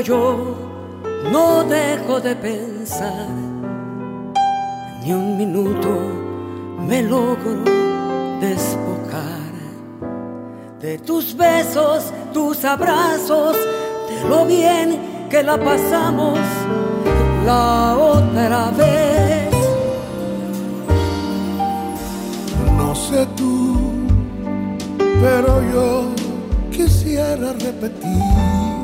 yo no dejo de pensar, ni un minuto me logro despojar de tus besos, tus abrazos, de lo bien que la pasamos la otra vez. No sé tú, pero yo quisiera repetir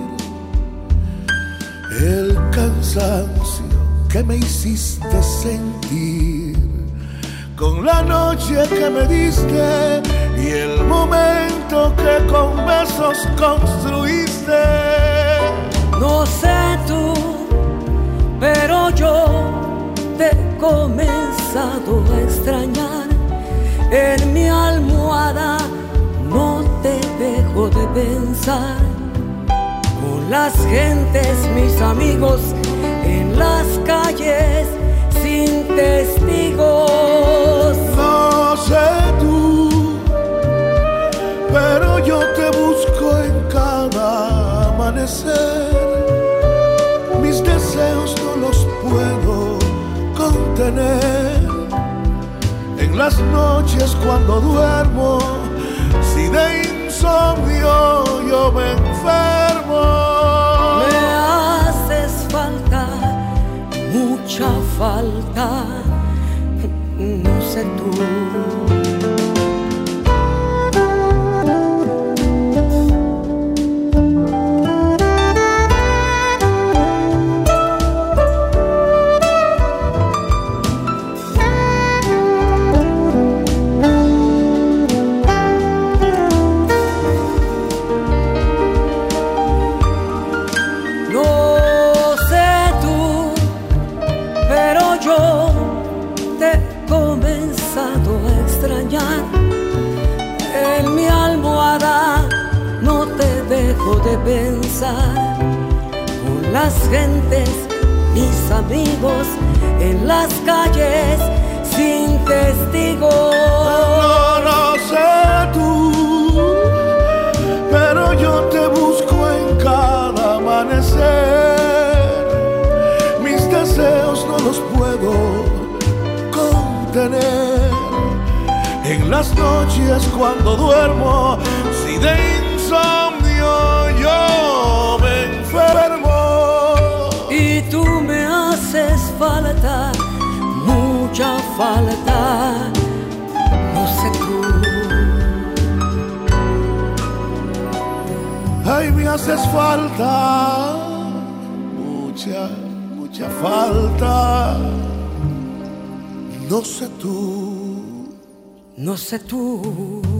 el cansancio que me hiciste sentir con la noche que me diste y el momento que con besos construiste. No sé tú, pero yo te he comenzado a extrañar. En mi almohada no te dejo de pensar. Con las gentes, mis amigos, en las calles, sin testigos. No sé tú, pero yo te busco en cada amanecer. Mis deseos no los puedo contener. En las noches cuando duermo, si de insomnio yo me enfermo. Me haces falta, mucha falta, no sé tú. En mi almohada no te dejo de pensar. Con las gentes, mis amigos, en las calles, sin testigos. No sé tú, pero yo te busco en cada amanecer. Mis deseos no los puedo contener. En las noches cuando duermo, si de insomnio yo me enfermo. Y tú me haces falta, mucha falta, no sé tú. Ay, me haces falta, mucha falta, no sé tú. No sé tú.